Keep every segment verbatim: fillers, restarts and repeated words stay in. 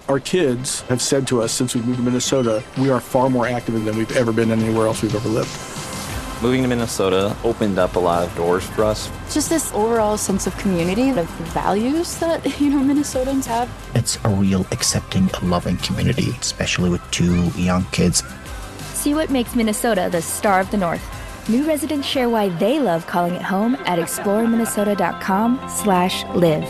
Our kids have said to us since we moved to Minnesota, we are far more active than we've ever been anywhere else we've ever lived. Moving to Minnesota opened up a lot of doors for us. Just this overall sense of community, of values that, you know, Minnesotans have. It's a real accepting, loving community, especially with two young kids. See what makes Minnesota the star of the North. New residents share why they love calling it home at exploreminnesota.com slash live.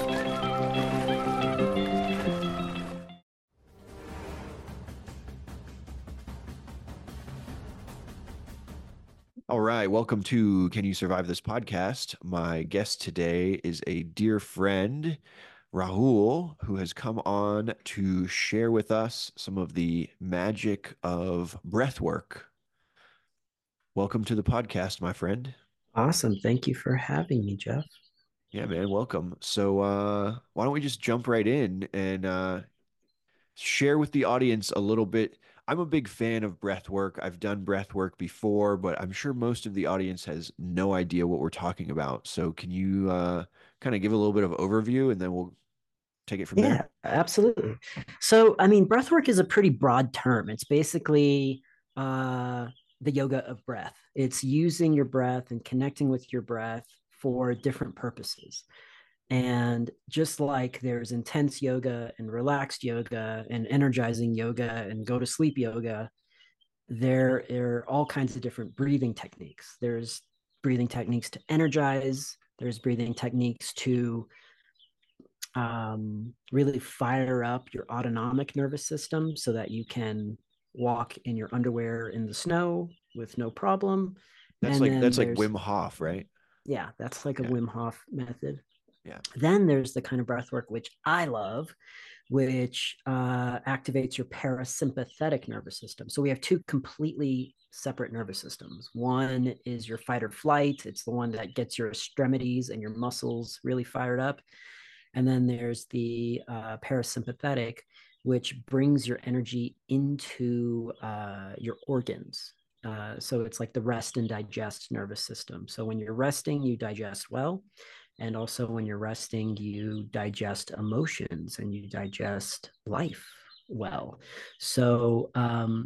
All right, welcome to Can You Survive This podcast. My guest today is a dear friend, Rahul, who has come on to share with us some of the magic of breath work. Welcome to the podcast, my friend. Awesome. Thank you for having me, Jeff. Yeah, man, welcome. So uh, why don't we just jump right in and uh, share with the audience a little bit. I'm a big fan of breath work. I've done breath work before, but I'm sure most of the audience has no idea what we're talking about. So can you uh, kind of give a little bit of overview and then we'll take it from Yeah, there? absolutely. So, I mean, breath work is a pretty broad term. It's basically uh, the yoga of breath. It's using your breath and connecting with your breath for different purposes. And just like there's intense yoga and relaxed yoga and energizing yoga and go to sleep yoga, there are all kinds of different breathing techniques. There's breathing techniques to energize, there's breathing techniques to um, really fire up your autonomic nervous system so that you can walk in your underwear in the snow with no problem. That's and like that's like there's- Wim Hof, right? Yeah, that's like a Yeah. Wim Hof method. Yeah. Then there's the kind of breath work which I love, which uh, activates your parasympathetic nervous system. So we have two completely separate nervous systems. One is your fight or flight. It's the one that gets your extremities and your muscles really fired up. And then there's the uh, parasympathetic, which brings your energy into uh, your organs. Uh, so it's like the rest and digest nervous system. So when you're resting, you digest well. And also when you're resting, you digest emotions and you digest life well. So um,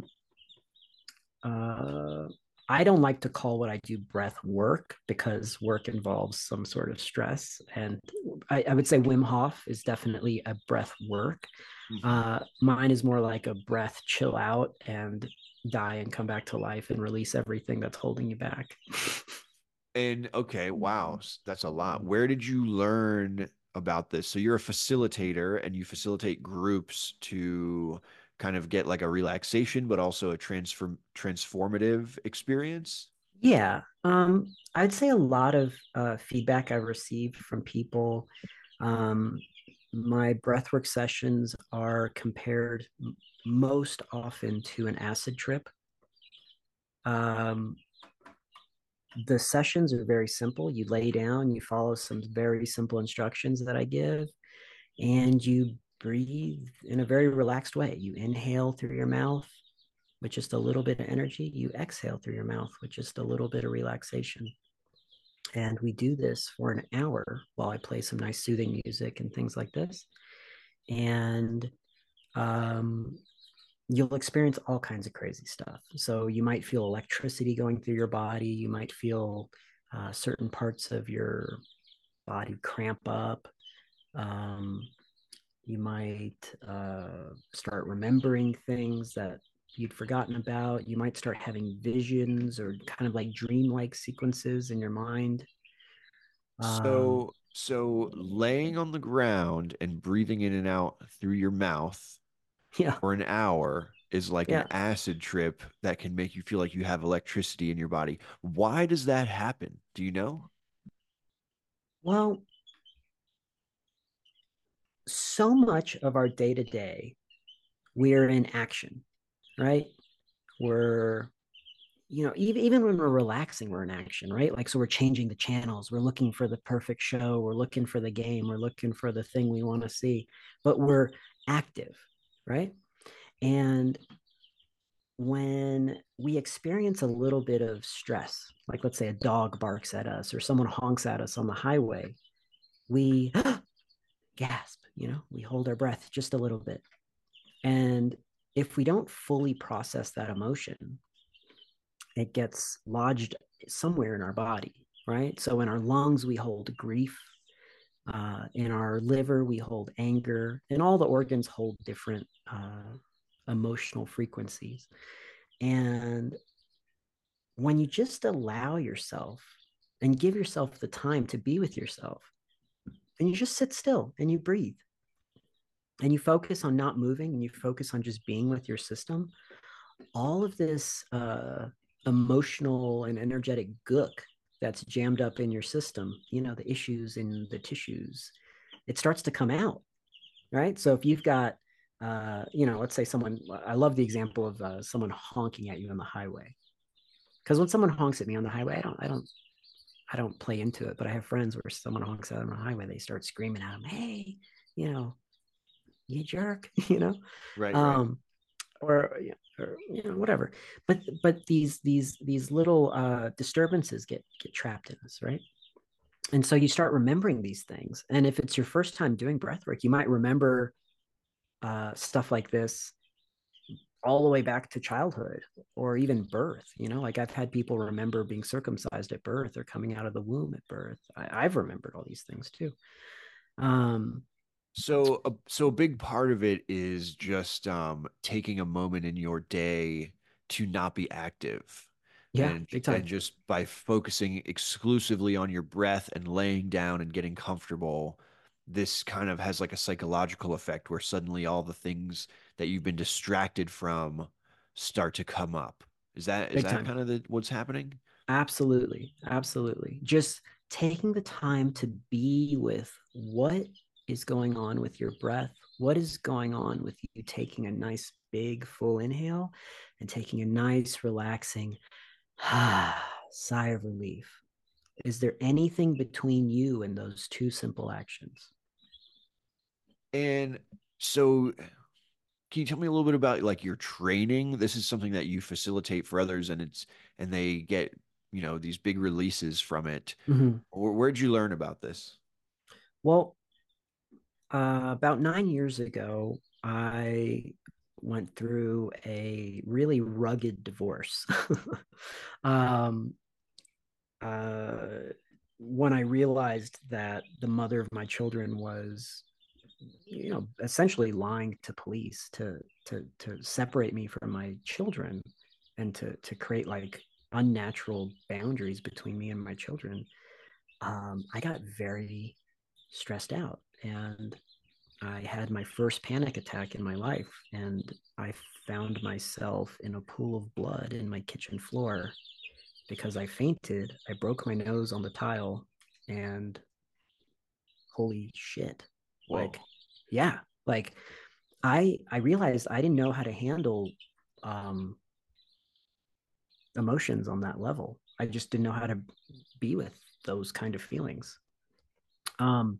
uh, I don't like to call what I do breath work because work involves some sort of stress. And I, I would say Wim Hof is definitely a breath work. Mhm. Uh, mine is more like a breath chill out and die and come back to life and release everything that's holding you back. And okay, wow, s- that's a lot. Where did you learn about this? So you're a facilitator and you facilitate groups to kind of get like a relaxation, but also a transform transformative experience. Yeah, um, I'd say a lot of uh, feedback I received from people. Um, my breathwork sessions are compared m- most often to an acid trip. Um, the sessions are very simple. You lay down, you follow some very simple instructions that I give, and you breathe in a very relaxed way. You inhale through your mouth with just a little bit of energy. You exhale through your mouth with just a little bit of relaxation. And we do this for an hour while I play some nice soothing music and things like this. And um, you'll experience all kinds of crazy stuff. So you might feel electricity going through your body. You might feel uh, certain parts of your body cramp up. Um, you might uh, start remembering things that you'd forgotten about. You might start having visions or kind of like dreamlike sequences in your mind. Um, So so laying on the ground and breathing in and out through your mouth yeah, for an hour is like an yeah. acid trip that can make you feel like you have electricity in your body. Why does that happen? Do you know? Well, so much of our day to day, we're in action, right? We're, you know, even, even when we're relaxing, we're in action, right? Like, so we're changing the channels. We're looking for the perfect show. We're looking for the game. We're looking for the thing we want to see, but we're active, right? And when we experience a little bit of stress, like let's say a dog barks at us or someone honks at us on the highway, we gasp, you know, we hold our breath just a little bit. And if we don't fully process that emotion, it gets lodged somewhere in our body, right? So in our lungs, we hold grief. Uh, in our liver, we hold anger, and all the organs hold different uh, emotional frequencies. And when you just allow yourself and give yourself the time to be with yourself, and you just sit still and you breathe and you focus on not moving and you focus on just being with your system, all of this uh, emotional and energetic gook that's jammed up in your system, you know, the issues in the tissues, it starts to come out, right? So if you've got, uh, you know, let's say someone, I love the example of uh, someone honking at you on the highway. Because when someone honks at me on the highway, I don't, I don't, I don't play into it. But I have friends where someone honks at them on the highway, they start screaming at them, "Hey, you know, you jerk," you know, Right, um, right. or, or you know, whatever. But but these these these little uh, disturbances get get trapped in us, right? And so you start remembering these things. And if it's your first time doing breath work, you might remember uh, stuff like this all the way back to childhood or even birth. You know, like I've had people remember being circumcised at birth or coming out of the womb at birth. I, I've remembered all these things too. Um, So, a, so a big part of it is just um, taking a moment in your day to not be active, yeah, and big time. and just by focusing exclusively on your breath and laying down and getting comfortable, this kind of has like a psychological effect where suddenly all the things that you've been distracted from start to come up. Is that is Big that time. kind of the, what's happening? Absolutely. Absolutely. Just taking the time to be with what is going on with your breath, what is going on with you taking a nice big full inhale and taking a nice relaxing sigh of relief. Is there anything between you and those two simple actions? And so can you tell me a little bit about like your training? This is something that you facilitate for others, and it's and they get, you know, these big releases from it. Mm-hmm. Where, where'd you learn about this? Well, uh, about nine years ago, I went through a really rugged divorce. um, uh, when I realized that the mother of my children was, you know, essentially lying to police to to to separate me from my children and to to create like unnatural boundaries between me and my children, um, I got very stressed out and I had my first panic attack in my life, and I found myself in a pool of blood in my kitchen floor because I fainted. I broke my nose on the tile, and holy shit. Whoa. Like, yeah, like I I realized I didn't know how to handle um emotions on that level. I just didn't know how to be with those kind of feelings. Um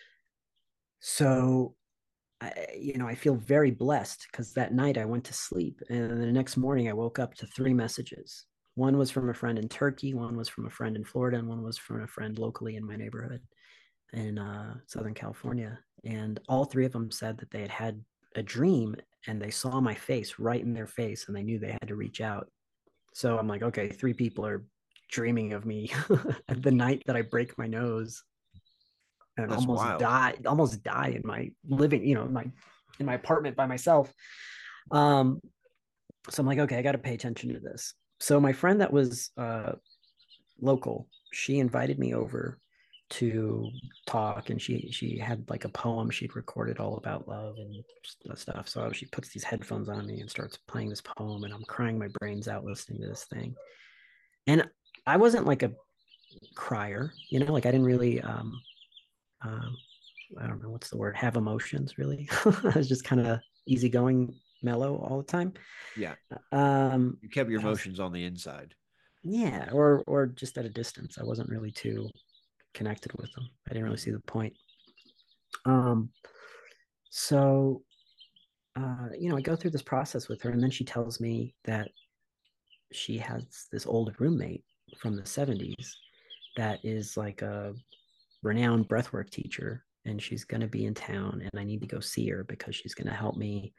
so I, you know, I feel very blessed because that night I went to sleep and the next morning I woke up to three messages. One was from a friend in Turkey, one was from a friend in Florida, and one was from a friend locally in my neighborhood in uh, Southern California. And all three of them said that they had had a dream and they saw my face right in their face and they knew they had to reach out. So I'm like, okay, three people are dreaming of me at the night that I break my nose and That's almost wild. die, almost die in my living, you know, my in my apartment by myself. Um, so I'm like, okay, I got to pay attention to this. So my friend that was uh, local, she invited me over to talk, and she she had like a poem she'd recorded all about love and stuff. So she puts these headphones on me and starts playing this poem, and I'm crying my brains out listening to this thing. And I wasn't like a crier, you know, like I didn't really um, um I don't know what's the word, have emotions really. I was just kind of easygoing, mellow all the time. Yeah. Um, You kept your was, emotions on the inside. yeah, or or just at a distance. I wasn't really too connected with them. I didn't really see the point. Um, so uh, you know, I go through this process with her, and then she tells me that she has this old roommate from the seventies that is like a renowned breathwork teacher, and she's going to be in town, and I need to go see her because she's going to help me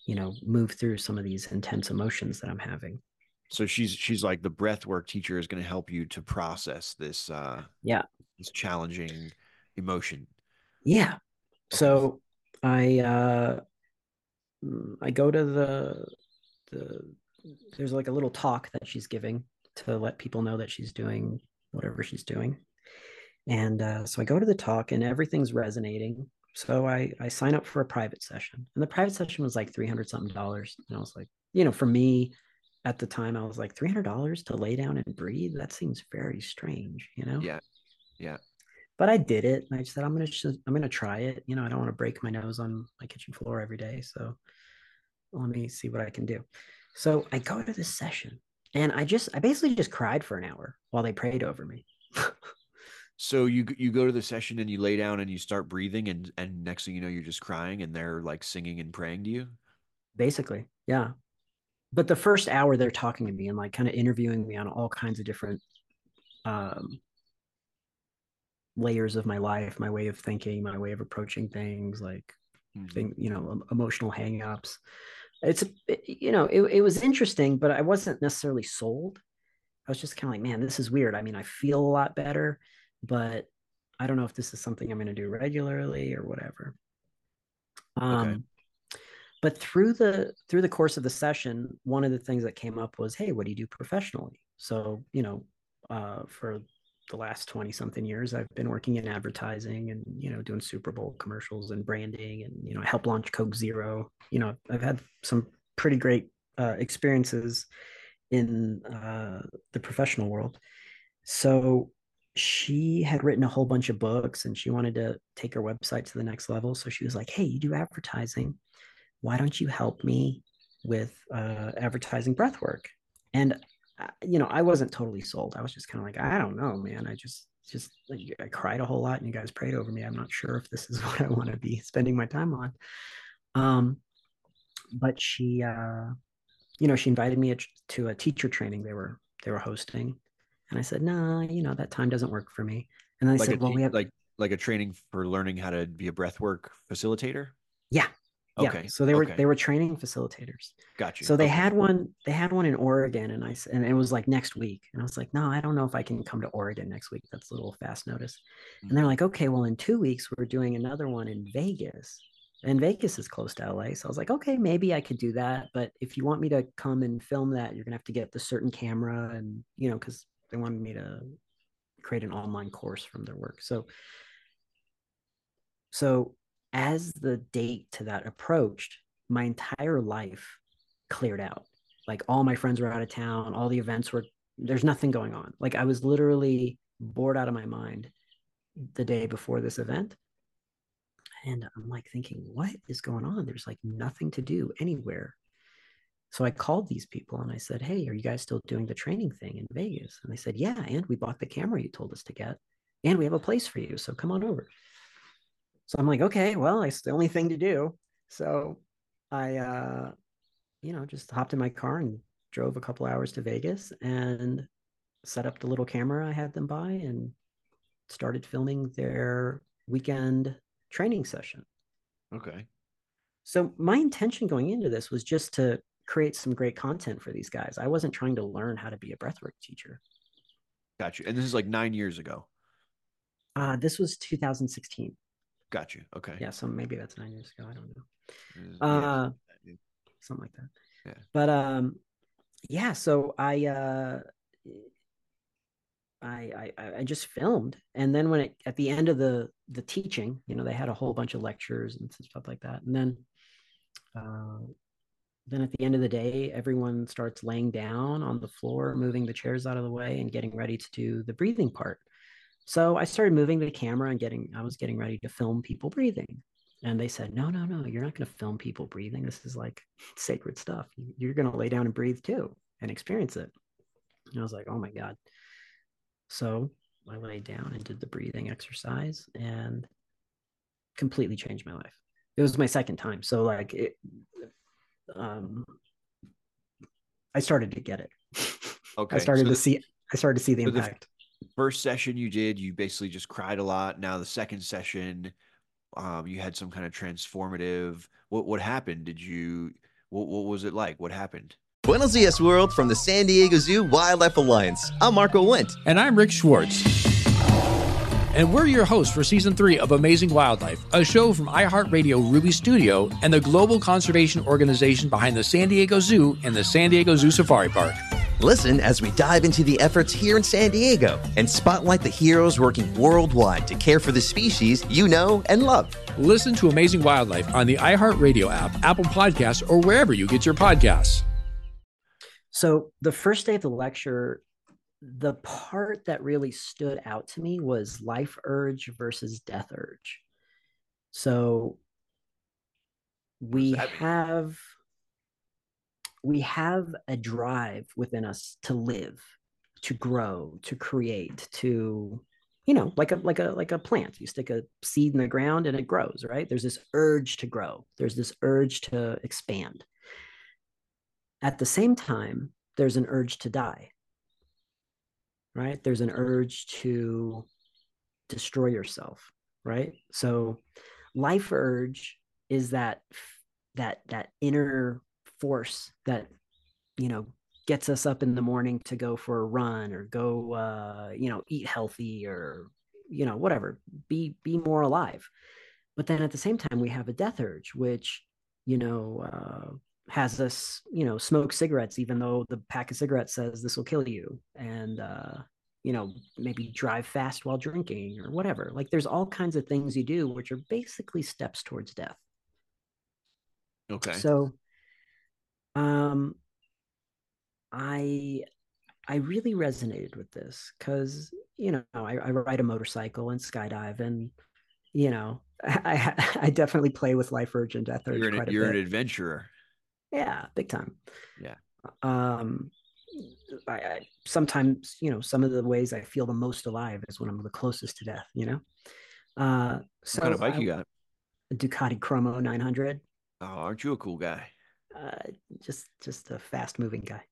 you know, move through some of these intense emotions that I'm having. So she's she's like the breath work teacher is going to help you to process this uh Yeah. this challenging emotion. Yeah. Okay. So I uh mm, I go to the the there's like a little talk that she's giving to let people know that she's doing whatever she's doing. And uh, so I go to the talk and everything's resonating. So I I sign up for a private session. And the private session was like three hundred something dollars. And I was like, you know, for me at the time, I was like, three hundred dollars to lay down and breathe? That seems very strange, you know? Yeah. Yeah. But I did it. And I said, I'm gonna I'm gonna try it. You know, I don't want to break my nose on my kitchen floor every day. So let me see what I can do. So I go to this session and I just I basically just cried for an hour while they prayed over me. So you you go to the session and you lay down and you start breathing and and next thing you know you're just crying and they're like singing and praying to you. Basically, yeah. But the first hour they're talking to me and like kind of interviewing me on all kinds of different um, layers of my life, my way of thinking, my way of approaching things, like Mm-hmm. thing, you know, emotional hangups. It's you know, it, it was interesting, but I wasn't necessarily sold. I was just kind of like, man, this is weird. I mean, I feel a lot better, but I don't know if this is something I'm going to do regularly or whatever. Okay. Um, but through the through the course of the session, one of the things that came up was, hey, what do you do professionally? So, you know, uh, for the last twenty something years, I've been working in advertising and, you know, doing Super Bowl commercials and branding. And, you know, I helped launch Coke Zero. You know, I've had some pretty great uh, experiences in uh, the professional world. So she had written a whole bunch of books and she wanted to take her website to the next level. So she was like, hey, you do advertising. Why don't you help me with uh, advertising breathwork? And, uh, you know, I wasn't totally sold. I was just kind of like, I don't know, man. I just, just, like, I cried a whole lot and you guys prayed over me. I'm not sure if this is what I want to be spending my time on. Um, but she, uh, you know, she invited me to a teacher training they were, they were hosting. And I said, no, nah, you know, that time doesn't work for me. And then they Like a said, well, te- we have, like like a training for learning how to be a breathwork facilitator. yeah, yeah. Okay. So they were, Okay. they were training facilitators. Got you. So they Okay. had one, they had one in Oregon and I, and it was like next week. And I was like, no, I don't know if I can come to Oregon next week. That's a little fast notice. And they're Mhm. like, okay, well, in two weeks, we're doing another one in Vegas. And Vegas is close to L A. So I was like, okay, maybe I could do that. But if you want me to come and film that, you're going to have to get the certain camera and, you know, because they wanted me to create an online course from their work. So, so as the date to that approached, my entire life cleared out. Like all my friends were out of town, all the events were, there's nothing going on. Like I was literally bored out of my mind the day before this event. And I'm like thinking, what is going on? There's like nothing to do anywhere. So I called these people and I said, hey, are you guys still doing the training thing in Vegas? And they said, yeah. And we bought the camera you told us to get. And we have a place for you. So come on over. So I'm like, okay, well, it's the only thing to do. So I, uh, you know, just hopped in my car and drove a couple hours to Vegas and set up the little camera I had them buy and started filming their weekend training session. Okay. So my intention going into this was just to create some great content for these guys. I wasn't trying to learn how to be a breathwork teacher. Got you. And this is like nine years ago. Uh, this was two thousand sixteen. Got you. Okay. Yeah, so maybe that's nine years ago. I don't know. Yeah. Uh, something like that. Yeah. But um, yeah. So I uh, I, I I just filmed, and then when it at the end of the the teaching, you know, they had a whole bunch of lectures and stuff like that, and then uh, then at the end of the day, everyone starts laying down on the floor, moving the chairs out of the way, and getting ready to do the breathing part. So I started moving the camera and getting I was getting ready to film people breathing, and they said, no, no, no, you're not going to film people breathing. This is like sacred stuff. You're going to lay down and breathe too and experience it. And I was like, oh my god. So I laid down and did the breathing exercise and completely changed my life. It was my second time. So like it, um, I started to get it. Okay. I started so to the, see, I started to see the so the impact. first session you did, you basically just cried a lot. Now the second session, um, you had some kind of transformative, what, what happened? Did you, What, what was it like? What happened? Buenos dias, world, from the San Diego Zoo Wildlife Alliance. I'm Marco Wendt. And I'm Rick Schwartz. And we're your hosts for Season three of Amazing Wildlife, a show from iHeartRadio Ruby Studio and the global conservation organization behind the San Diego Zoo and the San Diego Zoo Safari Park. Listen as we dive into the efforts here in San Diego and spotlight the heroes working worldwide to care for the species you know and love. Listen to Amazing Wildlife on the iHeartRadio app, Apple Podcasts, or wherever you get your podcasts. So the first day of the lecture, the part that really stood out to me was life urge versus death urge. So we have we have a drive within us to live, to grow, to create, to, you know, like a like a like a plant. You stick a seed in the ground and it grows, right? There's this urge to grow. There's this urge to expand. At the same time, there's an urge to die. Right? There's an urge to destroy yourself, right? So life urge is that that that inner force that, you know, gets us up in the morning to go for a run or go uh, you know, eat healthy or, you know, whatever, be be more alive. But then at the same time, we have a death urge, which, you know, uh, has us, you know, smoke cigarettes, even though the pack of cigarettes says this will kill you, and, uh, you know, maybe drive fast while drinking or whatever. Like there's all kinds of things you do, which are basically steps towards death. Okay. So, um, I, I really resonated with this because, you know, I, I ride a motorcycle and skydive, and, you know, I, I definitely play with life urge and death urge. You're, an, quite a you're bit. an adventurer. Yeah, big time. Yeah. Um, I, I sometimes, you know, some of the ways I feel the most alive is when I'm the closest to death, you know? Uh, so what kind of bike I, you got? A Ducati Chromo nine hundred. Oh, aren't you a cool guy? Uh, just, just a fast moving guy.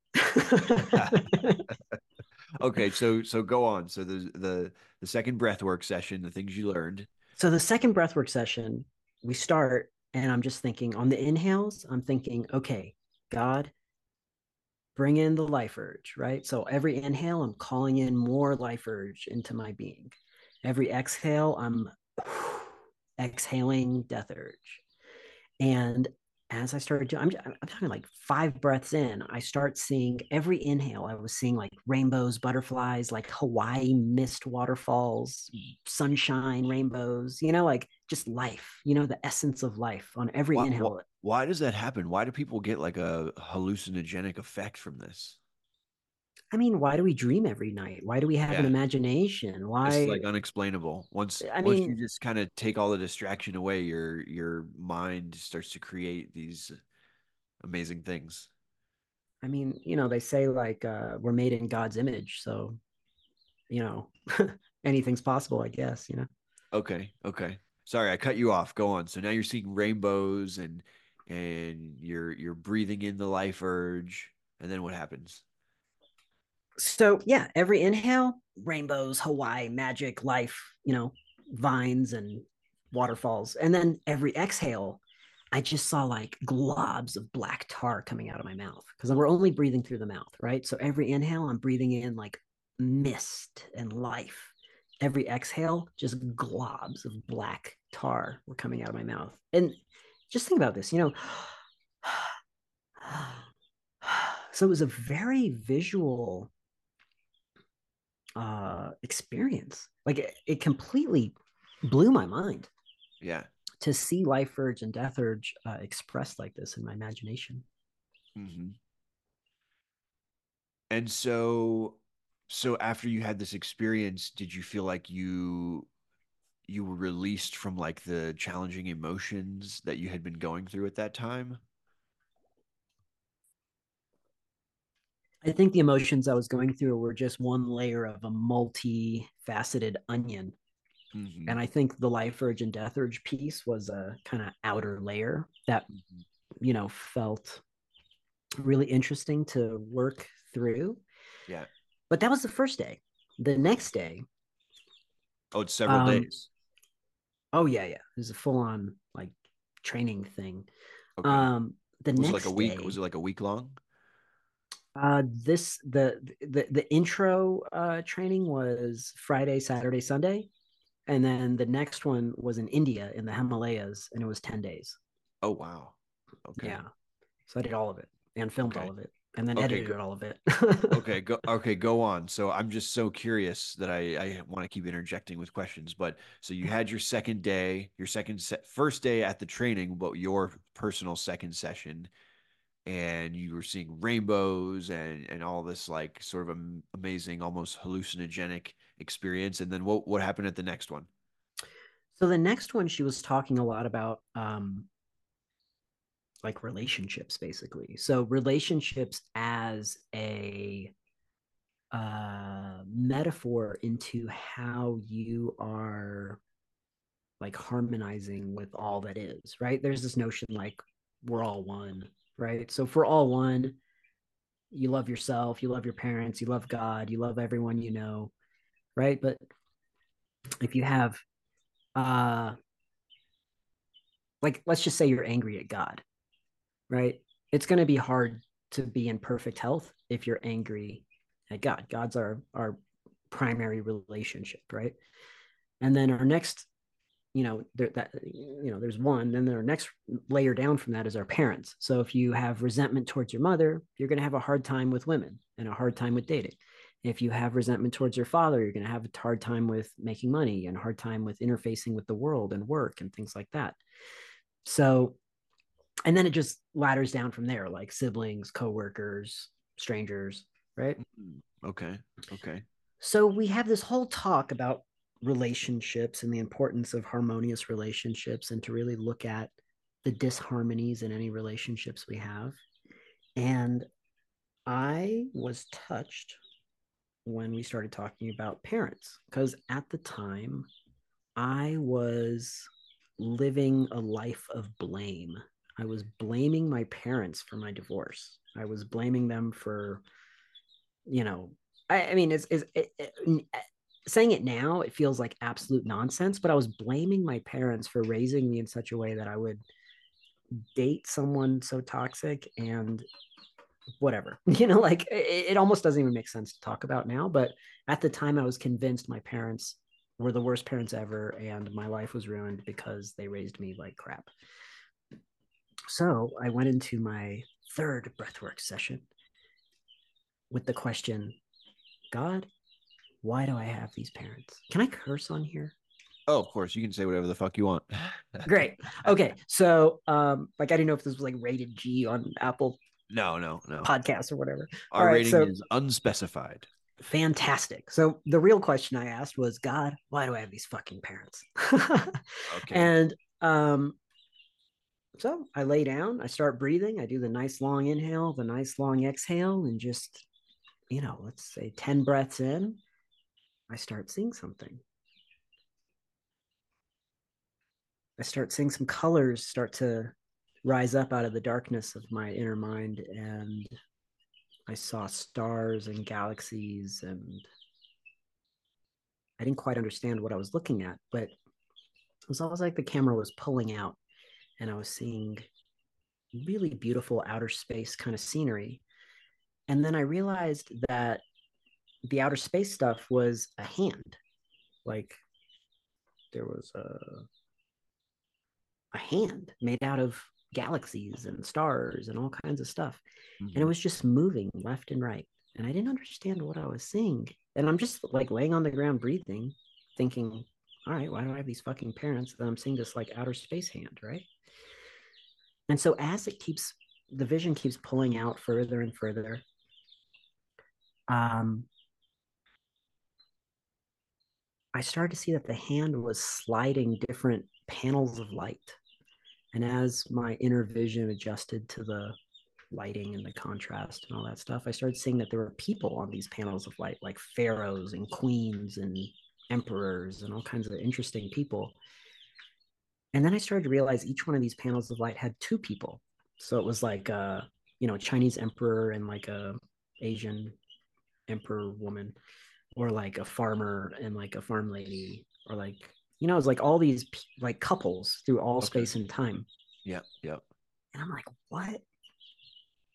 Okay. So, so go on. So the, the, the second breathwork session, the things you learned. So the second breathwork session, we start, and I'm just thinking on the inhales, I'm thinking, okay, God, bring in the life urge, right? So every inhale, I'm calling in more life urge into my being. Every exhale, I'm exhaling death urge. And as I started doing, I'm, I'm talking like five breaths in, I start seeing every inhale. I was seeing like rainbows, butterflies, like Hawaii mist waterfalls, sunshine, rainbows, you know, like just life, you know, the essence of life on every why, inhale. Why, why does that happen? Why do people get like a hallucinogenic effect from this? I mean, why do we dream every night? Why do we have Yeah. an imagination? Why? It's like unexplainable. Once, I once mean- you just kind of take all the distraction away, your your mind starts to create these amazing things. I mean, you know, they say like uh, we're made in God's image, so, you know, anything's possible, I guess, you know. Okay, okay. Sorry, I cut you off. Go on. So now you're seeing rainbows and and you're you're breathing in the life urge, and then what happens? So yeah, every inhale, rainbows, Hawaii, magic, life, you know, vines and waterfalls. And then every exhale, I just saw like globs of black tar coming out of my mouth because we're only breathing through the mouth, right? So every inhale, I'm breathing in like mist and life. Every exhale, just globs of black tar were coming out of my mouth. And just think about this, you know. So it was a very visual uh experience. Like it, it completely blew my mind Yeah. to see life urge and death urge uh, expressed like this in my imagination. Mm-hmm. And so, so after you had this experience, did you feel like you you were released from like the challenging emotions that you had been going through at that time? I think the emotions I was going through were just one layer of a multi-faceted onion. Mm-hmm. And I think the life urge and death urge piece was a kind of outer layer that, Mm-hmm. you know, felt really interesting to work through. Yeah. But that was the first day. The next day. Oh, it's several um, days. Oh, yeah, yeah. It was a full-on like training thing. Okay. Um, The Was it next like a week? day, Was it like a week long? uh, this the the the intro uh, training was Friday, Saturday, Sunday, and then the next one was in India in the Himalayas, and it was ten days. Oh wow. Okay. Yeah, so I did all of it and filmed Okay. all of it, and then Okay, edited go- all of it. Okay, go okay, go on. So I'm just so curious that I I want to keep interjecting with questions. But so you had your second day, your second set first day at the training, but your personal second session, and you were seeing rainbows and and all this like sort of am- amazing, almost hallucinogenic experience. And then what what happened at the next one? So the next one, she was talking a lot about um, like relationships, basically. So relationships as a uh, metaphor into how you are like harmonizing with all that is, right? There's this notion like we're all one, right? So for all one, you love yourself, you love your parents, you love God, you love everyone you know, right? But if you have uh like let's just say you're angry at God, right? It's going to be hard to be in perfect health if you're angry at God. God's our our primary relationship, right? And then our next, you know, there, that you know, there's one. Then our next layer down from that is our parents. So if you have resentment towards your mother, you're going to have a hard time with women and a hard time with dating. If you have resentment towards your father, you're going to have a hard time with making money and a hard time with interfacing with the world and work and things like that. So, and then it just ladders down from there, like siblings, coworkers, strangers, right? Okay. Okay. So we have this whole talk about relationships and the importance of harmonious relationships and to really look at the disharmonies in any relationships we have. And I was touched when we started talking about parents, because at the time I was living a life of blame. I was blaming my parents for my divorce. I was blaming them for, you know, I, I mean, it's, it's it, it, saying it now, it feels like absolute nonsense, but I was blaming my parents for raising me in such a way that I would date someone so toxic and whatever, you know, like it, it almost doesn't even make sense to talk about now. But at the time, I was convinced my parents were the worst parents ever, and my life was ruined because they raised me like crap. So I went into my third breathwork session with the question, God, why do I have these parents? Can I curse on here? Oh, of course, you can say whatever the fuck you want. Great. Okay. So um, like I didn't know if this was like rated G on Apple No, no, no. Podcasts or whatever. Our All right, rating so is unspecified. fantastic. So the real question I asked was, God, why do I have these fucking parents? Okay. And um, so I lay down, I start breathing, I do the nice long inhale, the nice long exhale, and just, you know, let's say ten breaths in, I start seeing something. I start seeing some colors start to rise up out of the darkness of my inner mind, and I saw stars and galaxies, and I didn't quite understand what I was looking at, but it was almost like the camera was pulling out and I was seeing really beautiful outer space kind of scenery. And then I realized that the outer space stuff was a hand. Like there was a, a hand made out of galaxies and stars and all kinds of stuff. Mm-hmm. And it was just moving left and right. And I didn't understand what I was seeing. And I'm just like laying on the ground breathing, thinking, all right, why do I have these fucking parents that I'm seeing this like outer space hand, right? And so as it keeps, the vision keeps pulling out further and further, um, I started to see that the hand was sliding different panels of light. And as my inner vision adjusted to the lighting and the contrast and all that stuff, I started seeing that there were people on these panels of light, like pharaohs and queens and emperors and all kinds of interesting people. And then I started to realize each one of these panels of light had two people. So it was like a, you know, Chinese emperor and like a Asian emperor woman, or like a farmer and like a farm lady, or like, you know, it was like all these like couples through all okay. space and time. Yep, yep. And I'm like, what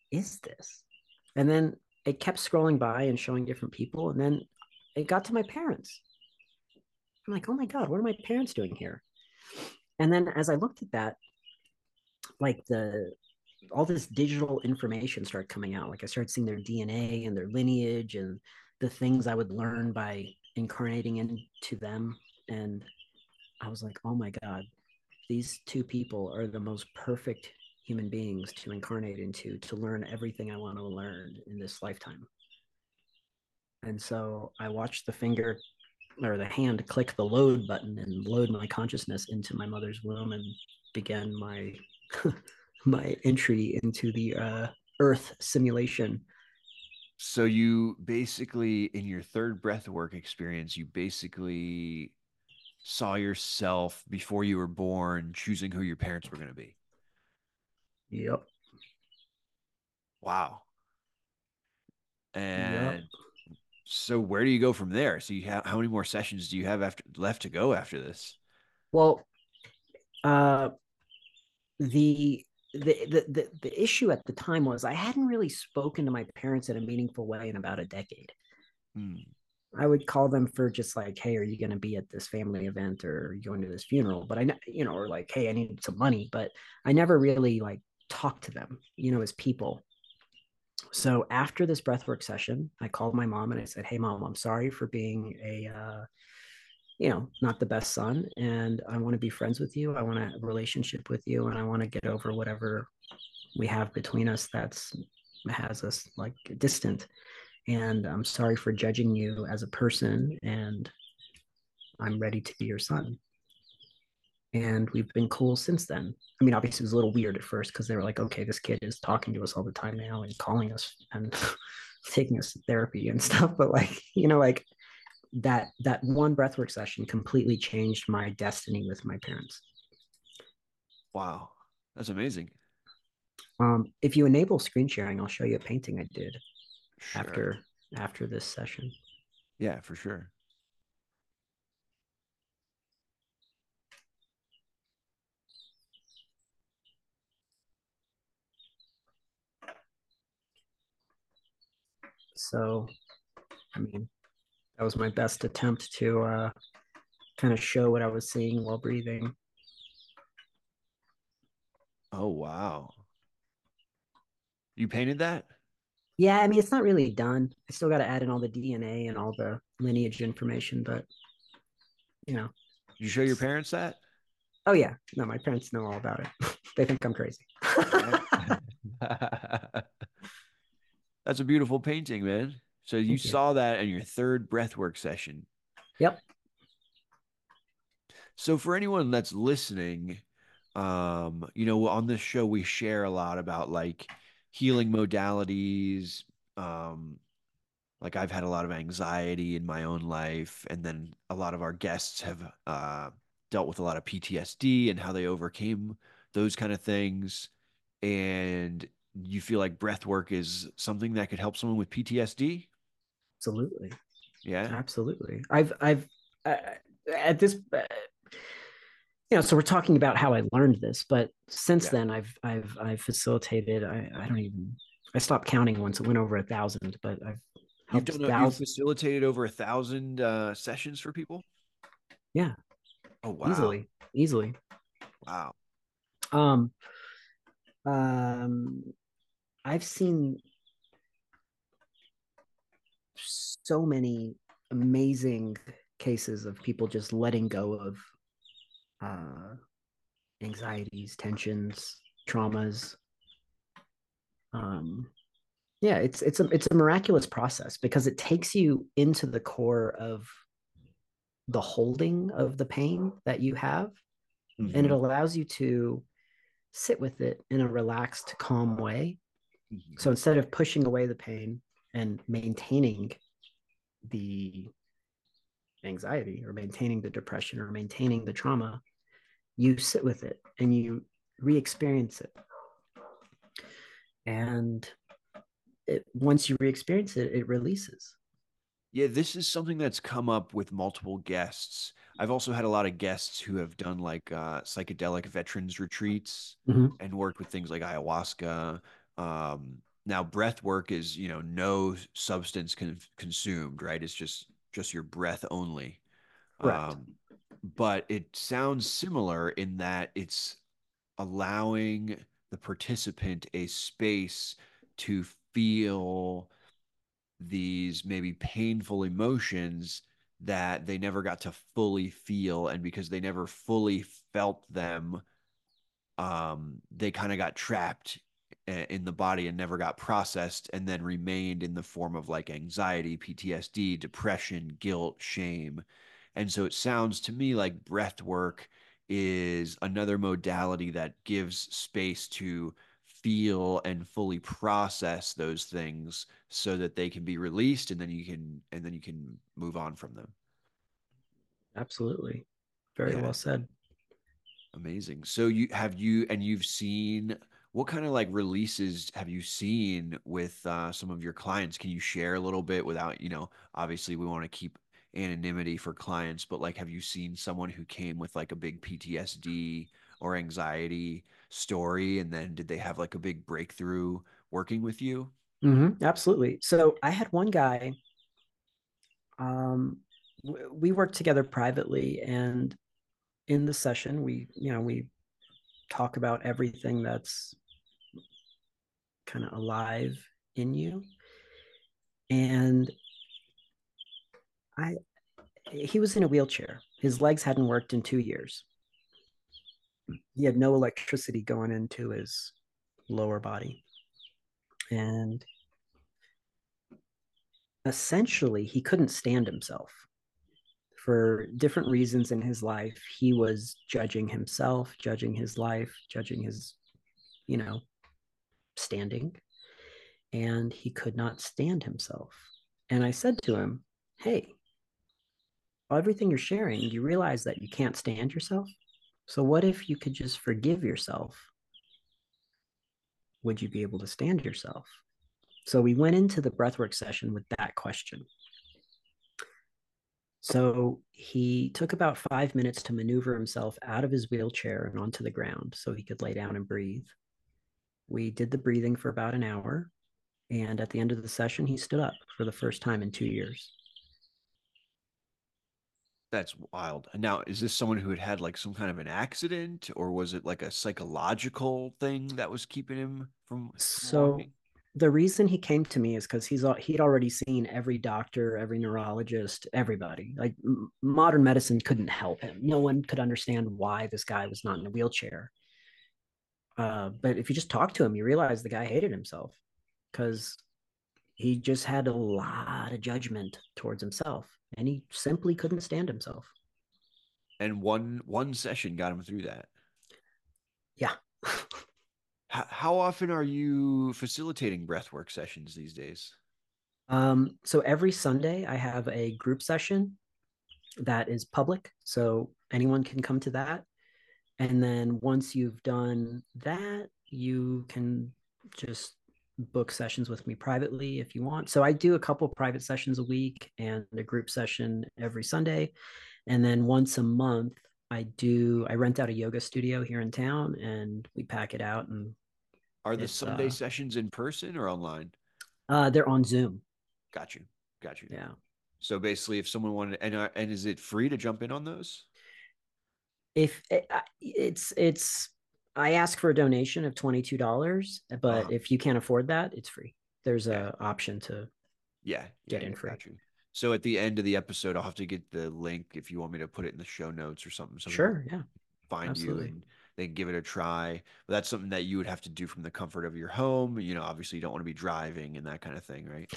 is this? And then it kept scrolling by and showing different people. And then it got to my parents. I'm like, oh my God, what are my parents doing here? And then as I looked at that, like the all this digital information started coming out. Like I started seeing their D N A and their lineage and the things I would learn by incarnating into them. And I was like, oh my God, these two people are the most perfect human beings to incarnate into, to learn everything I want to learn in this lifetime. And so I watched the finger or the hand click the load button and load my consciousness into my mother's womb and began my my entry into the uh, Earth simulation. So you basically, in your third breathwork experience, you basically saw yourself before you were born, choosing who your parents were going to be. Yep. Wow. And Yep. so where do you go from there? So you have, how many more sessions do you have after left to go after this? Well, uh, the the, the the the issue at the time was I hadn't really spoken to my parents in a meaningful way in about a decade. Hmm. I would call them for just like, hey, are you going to be at this family event or are you going to this funeral? But I, you know, or like, hey, I need some money. But I never really like talked to them, you know, as people. So after this breathwork session, I called my mom and I said, hey, mom, I'm sorry for being a, uh, you know, not the best son. And I want to be friends with you. I want to have a relationship with you. And I want to get over whatever we have between us that's has us like distant. And I'm sorry for judging you as a person. And I'm ready to be your son. And we've been cool since then. I mean, obviously, it was a little weird at first because they were like, okay, this kid is talking to us all the time now and calling us and taking us to therapy and stuff. But like, you know, like that that one breathwork session completely changed my destiny with my parents. Wow. That's amazing. Um, if you enable screen sharing, I'll show you a painting I did Sure. after after this session. Yeah, for sure. So, I mean, that was my best attempt to uh, kind of show what I was seeing while breathing. Oh, wow. You painted that? Yeah, I mean, it's not really done. I still got to add in all the D N A and all the lineage information, but, you know. Did you show your parents that? Oh, yeah. No, my parents know all about it. They think I'm crazy. That's a beautiful painting, man. So you Thank you. saw that in your third breathwork session. Yep. So for anyone that's listening, um, you know, on this show, we share a lot about like healing modalities. Um, like I've had a lot of anxiety in my own life, and then a lot of our guests have uh, dealt with a lot of P T S D and how they overcame those kind of things. And you feel like breath work is something that could help someone with P T S D? Absolutely. Yeah. Absolutely. I've, I've, uh, at this, uh, you know, so we're talking about how I learned this, but since Yeah. then I've, I've, I've facilitated, I, I don't even, I stopped counting once it went over a thousand, but I've You've helped done, a, you've thousands. facilitated over a thousand uh, sessions for people? Yeah. Oh, wow. Easily, easily. Wow. Um, um, I've seen so many amazing cases of people just letting go of uh, anxieties, tensions, traumas. Um, yeah, it's it's a it's a miraculous process because it takes you into the core of the holding of the pain that you have, Mhm. and it allows you to sit with it in a relaxed, calm way. Mhm. So instead of pushing away the pain and maintaining the anxiety or maintaining the depression or maintaining the trauma, you sit with it and you re-experience it. And it, once you re-experience it, it releases. Yeah, this is something that's come up with multiple guests. I've also had a lot of guests who have done like uh, psychedelic veterans retreats Mhm. and worked with things like ayahuasca. Um, now breath work is, you know, no substance con consumed, right? It's just just your breath only. Correct. Um, but it sounds similar in that it's allowing the participant a space to feel these maybe painful emotions that they never got to fully feel. And because they never fully felt them, um, they kind of got trapped in the body and never got processed and then remained in the form of like anxiety, P T S D, depression, guilt, shame. And so it sounds to me like breath work is another modality that gives space to feel and fully process those things so that they can be released and then you can and then you can move on from them. Absolutely. Very Yeah. well said. Amazing. So you have you and you've seen what kind of like releases have you seen with uh, some of your clients? Can you share a little bit without, you know, obviously we want to keep anonymity for clients, but like have you seen someone who came with like a big P T S D or anxiety story and then did they have like a big breakthrough working with you? Mm-hmm, absolutely. So I had one guy, um, w- we worked together privately, and in the session, we, you know, we talk about everything that's kind of alive in you. And I, he was in a wheelchair. His legs hadn't worked in two years. He had no electricity going into his lower body. And essentially, he couldn't stand himself. For different reasons in his life, he was judging himself, judging his life, judging his, you know, standing. And he could not stand himself. And I said to him, hey, everything you're sharing, you realize that you can't stand yourself. So what if you could just forgive yourself? Would you be able to stand yourself? So we went into the breathwork session with that question. So he took about five minutes to maneuver himself out of his wheelchair and onto the ground so he could lay down and breathe. We did the breathing for about an hour. And at the end of the session, he stood up for the first time in two years. That's wild. Now, is this someone who had had like some kind of an accident, or was it like a psychological thing that was keeping him from, from So walking? the reason he came to me is because he's he'd already seen every doctor, every neurologist, everybody. Like m- modern medicine couldn't help him. No one could understand why this guy was not in a wheelchair. Uh, but if you just talk to him, you realize the guy hated himself because he just had a lot of judgment towards himself, and he simply couldn't stand himself. And one one session got him through that. Yeah. How, how often are you facilitating breathwork sessions these days? Um, so every Sunday, I have a group session that is public, so anyone can come to that. And then once you've done that, you can just book sessions with me privately if you want. So I do a couple private sessions a week and a group session every Sunday. And then once a month, I do, I rent out a yoga studio here in town and we pack it out, and Are the it's, Sunday uh, sessions in person or online? uh, they're on Zoom. Got you. Got you. Yeah. So basically, if someone wanted, and uh, and is it free to jump in on those? If it, it's, it's, I ask for a donation of twenty-two dollars, but Uh-huh. if you can't afford that, it's free. There's Yeah. a option to Yeah. get Yeah. in Yeah. free. Got you. So at the end of the episode, I'll have to get the link if you want me to put it in the show notes or something, so people Sure. Yeah. find you Absolutely. and they can give it a try. But that's something that you would have to do from the comfort of your home. You know, obviously you don't want to be driving and that kind of thing, right?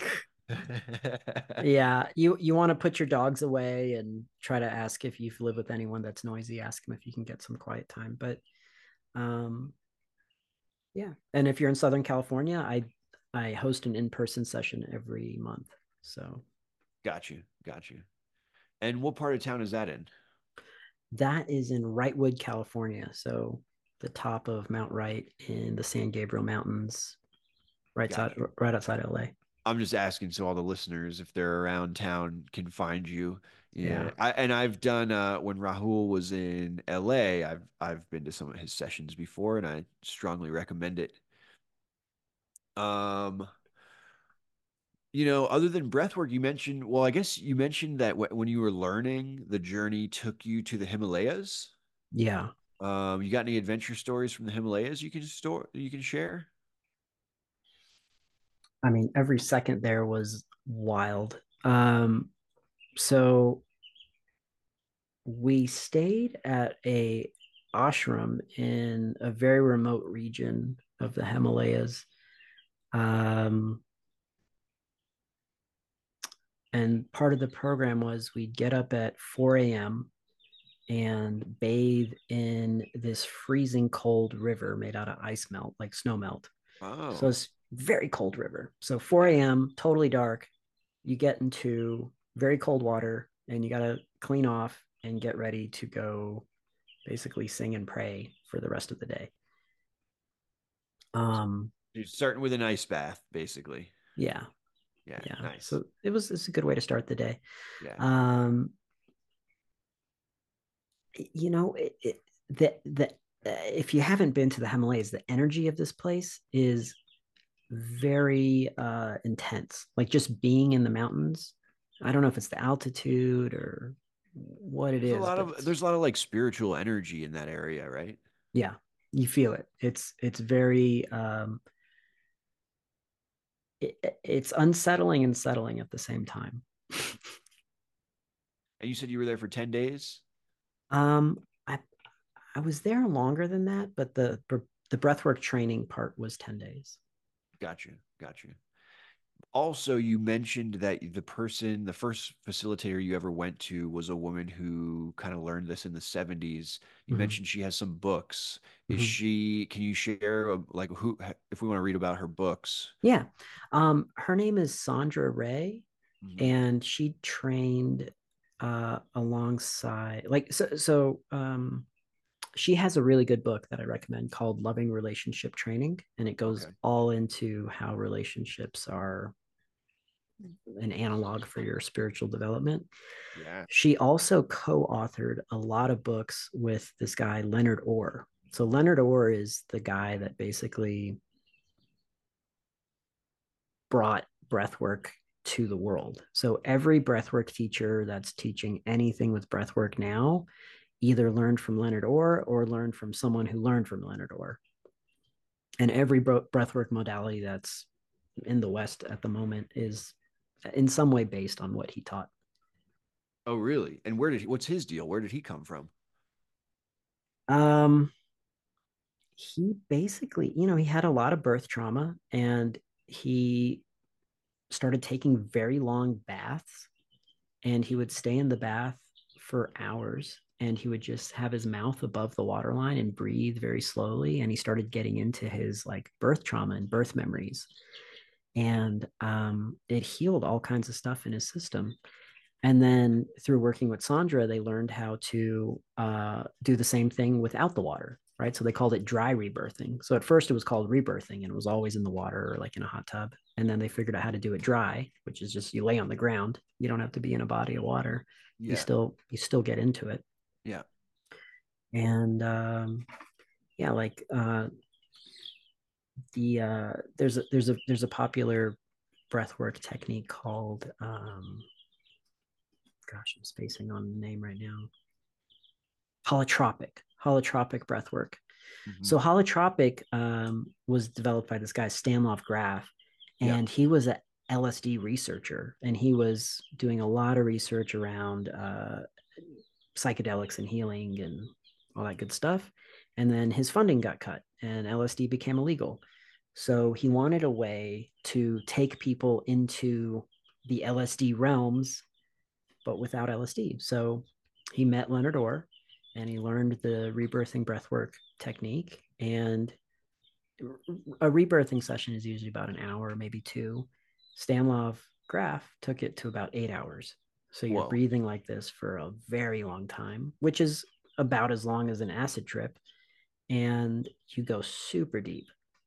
Yeah, you you want to put your dogs away and try to ask if you live with anyone that's noisy. Ask them if you can get some quiet time. But um, yeah, and if you're in Southern California, I I host an in-person session every month. So Got you. Got you. And what part of town is that in? that is in Wrightwood, California. So the top of Mount Wright in the San Gabriel Mountains, right Got side, you. right outside L A. I'm just asking so all the listeners, if they're around town, can find you. Yeah, Yeah. I, and I've done uh, when Rahul was in L A. I've I've been to some of his sessions before, and I strongly recommend it. Um, you know, other than breath work, you mentioned, well, I guess you mentioned that wh- when you were learning, the journey took you to the Himalayas. Yeah. Um, you got any adventure stories from the Himalayas you can store you can share? I mean, every second there was wild. Um, so we stayed at a ashram in a very remote region of the Himalayas. Um, and part of the program was we'd get up at four a m and bathe in this freezing cold river made out of ice melt, like snow melt. So Oh, it's very cold river. So four a m, totally dark. You get into very cold water and you got to clean off and get ready to go basically sing and pray for the rest of the day. Um, you're starting with an ice bath, basically. yeah, Yeah, yeah. nice. So it was it's a good way to start the day. Yeah. Um, you know, it, it, the the uh, if you haven't been to the Himalayas, the energy of this place is very uh intense. Like just being in the mountains. I don't know if it's the altitude or what it There's a is, lot but of there's a lot of like spiritual energy in that area, right? yeah, you feel it. It's it's very um it, it's unsettling and settling at the same time. And you said you were there for ten days? Um, I I was there longer than that, but the the breathwork training part was ten days. Gotcha. Gotcha. Also, you mentioned that the person, the first facilitator you ever went to was a woman who kind of learned this in the seventies. You Mhm. mentioned she has some books. Is Mhm. she, can you share uh, like who, if we want to read about her books? Yeah. Um, her name is Sandra Ray, Mhm. and she trained uh alongside like so so um she has a really good book that I recommend called Loving Relationship Training, and it goes Okay. all into how relationships are an analog for your spiritual development. Yeah. She also co-authored a lot of books with this guy Leonard Orr. So Leonard Orr is the guy that basically brought breathwork to the world. So every breathwork teacher that's teaching anything with breathwork now either learned from Leonard Orr or learned from someone who learned from Leonard Orr. And every breathwork modality that's in the West at the moment is in some way based on what he taught. Oh, really? And where did he, what's his deal? Where did he come from? Um, he basically, you know, he had a lot of birth trauma and he started taking very long baths, and he would stay in the bath for hours and he would just have his mouth above the waterline and breathe very slowly. And he started getting into his like birth trauma and birth memories. And um, it healed all kinds of stuff in his system. And then through working with Sandra, they learned how to uh, do the same thing without the water, right? So they called it dry rebirthing. So at first it was called rebirthing and it was always in the water or like in a hot tub. And then they figured out how to do it dry, which is just you lay on the ground. You don't have to be in a body of water. You Yeah. still you still get into it. Yeah. And um, yeah, like uh, the uh, there's a there's a there's a popular breathwork technique called um, gosh, I'm spacing on the name right now. Holotropic, holotropic breathwork. Mhm. So holotropic um, was developed by this guy Stanlov Graf, Yeah. and he was a L S D researcher, and he was doing a lot of research around uh, psychedelics and healing and all that good stuff. And then his funding got cut, and L S D became illegal. So he wanted a way to take people into the L S D realms, but without L S D. So he met Leonard Orr and he learned the rebirthing breathwork technique. And a rebirthing session is usually about an hour, maybe two. Stanlov Graf took it to about eight hours. So you're Whoa. breathing like this for a very long time, which is about as long as an acid trip. And you go super deep.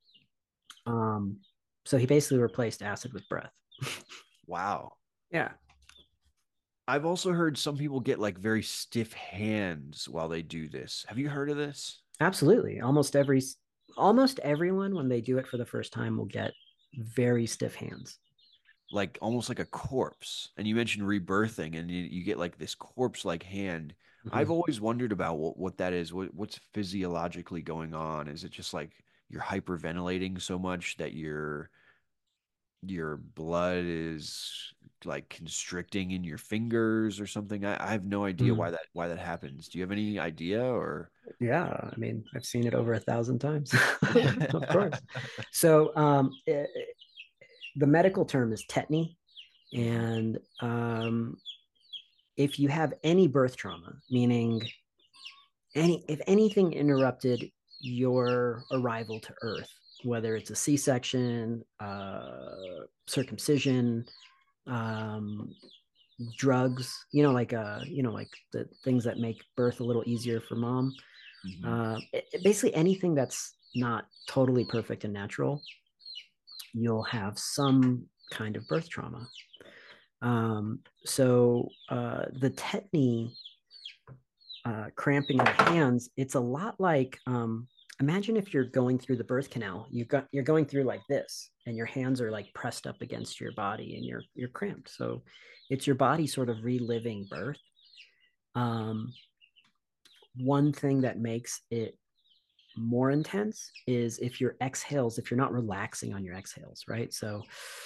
Um, so he basically replaced acid with breath. Wow. Yeah. I've also heard some people get like very stiff hands while they do this. Have you heard of this? Absolutely. Almost every almost everyone when they do it for the first time will get very stiff hands. Like almost like a corpse. And you mentioned rebirthing, and you, you get like this corpse-like hand. Mm-hmm. I've always wondered about what, what that is. What, what's physiologically going on? Is it just like you're hyperventilating so much that your your blood is like constricting in your fingers or something? I, I have no idea Mm. why that why that happens. Do you have any idea? Or Yeah, I mean, I've seen it over a thousand times. Of course. So um, it, the medical term is tetany. And um, if you have any birth trauma, meaning any if anything interrupted your arrival to Earth, whether it's a C-section, uh, circumcision, um, drugs, you know, like uh, you know, like the things that make birth a little easier for mom. Mhm. Uh, it, basically, anything that's not totally perfect and natural, you'll have some kind of birth trauma. Um, so uh, the tetany, uh, cramping in the hands, it's a lot like, um, imagine if you're going through the birth canal, you got, you're going through like this, and your hands are like pressed up against your body, and you're you're cramped. So it's your body sort of reliving birth. Um, one thing that makes it more intense is if your exhales, if you're not relaxing on your exhales, right? So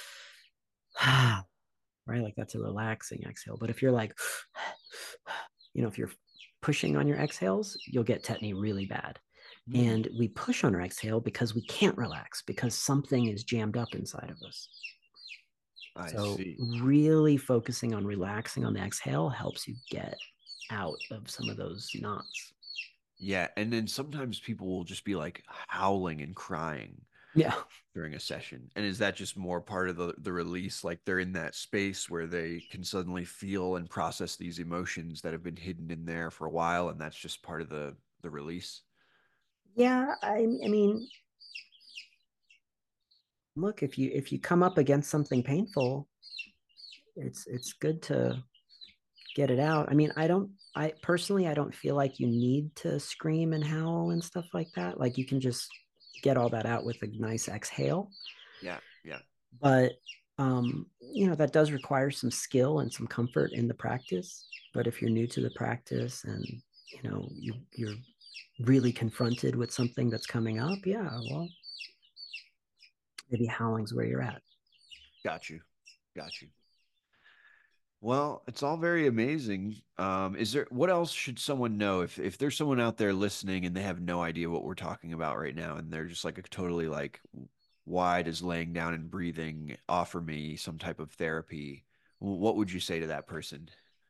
right, like that's a relaxing exhale. But if you're like, you know, if you're pushing on your exhales, you'll get tetany really bad. Mm. And we push on our exhale because we can't relax, because something is jammed up inside of us. I so see. Really focusing on relaxing on the exhale helps you get out of some of those knots. Yeah, and then sometimes people will just be like howling and crying. Yeah. During a session. And is that just more part of the, the release? Like they're in that space where they can suddenly feel and process these emotions that have been hidden in there for a while, and that's just part of the, the release? Yeah, I, I mean, look, if you if you come up against something painful, it's it's good to get it out. I mean, I don't, I personally, I don't feel like you need to scream and howl and stuff like that. Like you can just get all that out with a nice exhale. Yeah, yeah. But um, you know, that does require some skill and some comfort in the practice. But if you're new to the practice and you know you you're really confronted with something that's coming up, yeah, well, maybe howling's where you're at. Got you. Got you. Well, it's all very amazing. Um, is there, what else should someone know if if there's someone out there listening and they have no idea what we're talking about right now, and they're just like a totally like, why does laying down and breathing offer me some type of therapy? What would you say to that person?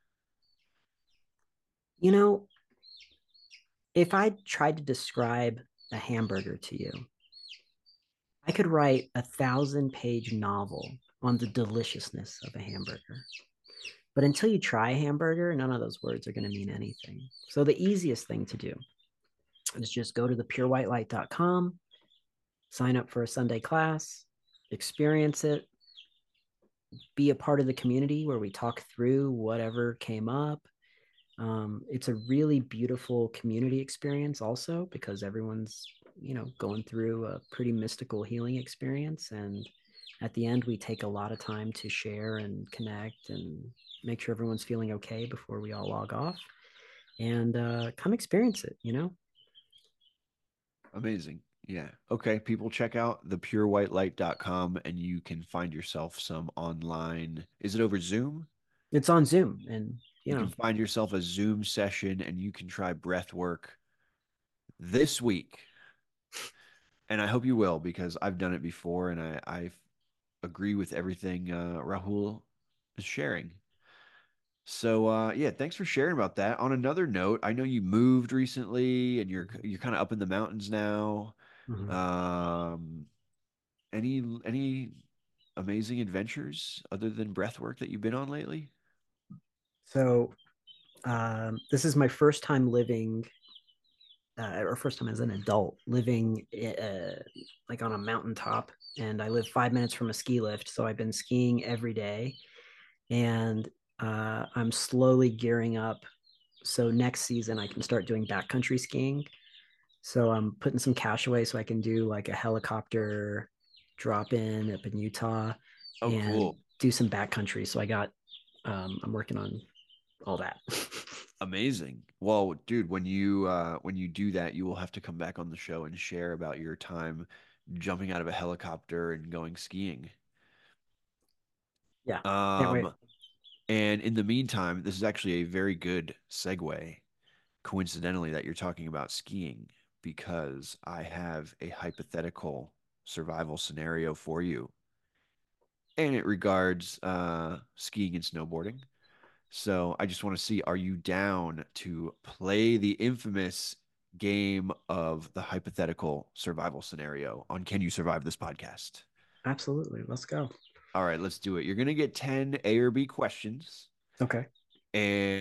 You know, if I tried to describe a hamburger to you, I could write a thousand page novel on the deliciousness of a hamburger. But until you try a hamburger, none of those words are going to mean anything. So the easiest thing to do is just go to the pure white light dot com, sign up for a Sunday class, experience it, be a part of the community where we talk through whatever came up. Um, it's a really beautiful community experience also, because everyone's, you know, going through a pretty mystical healing experience. And at the end, we take a lot of time to share and connect and make sure everyone's feeling okay before we all log off. And uh, come experience it, you know? Amazing. Yeah. Okay. People, check out the pure white light dot com and you can find yourself some online. Is it over Zoom? It's on Zoom. And, you, you know, can find yourself a Zoom session and you can try breath work this week. And I hope you will, because I've done it before and I, I agree with everything uh, Rahul is sharing. So uh, yeah, thanks for sharing about that. On another note, I know you moved recently and you're you're kind of up in the mountains now. Mm-hmm. Um, any any amazing adventures other than breath work that you've been on lately? So um, this is my first time living, uh, or first time as an adult living uh, like on a mountaintop, and I live five minutes from a ski lift. So I've been skiing every day, and uh, I'm slowly gearing up. So next season I can start doing backcountry skiing. So I'm putting some cash away so I can do like a helicopter drop in up in Utah Oh, and cool. do some backcountry. So I got, um, I'm working on all that. Amazing. Well, dude, when you uh when you do that, you will have to come back on the show and share about your time jumping out of a helicopter and going skiing. Yeah, can't wait. Um, and in the meantime, this is actually a very good segue, coincidentally, that you're talking about skiing, because I have a hypothetical survival scenario for you, and it regards uh skiing and snowboarding. So I just want to see, are you down to play the infamous game of the hypothetical survival scenario on Can You Survive This podcast? Absolutely. Let's go. All right, let's do it. You're going to get ten A or B questions. Okay. And,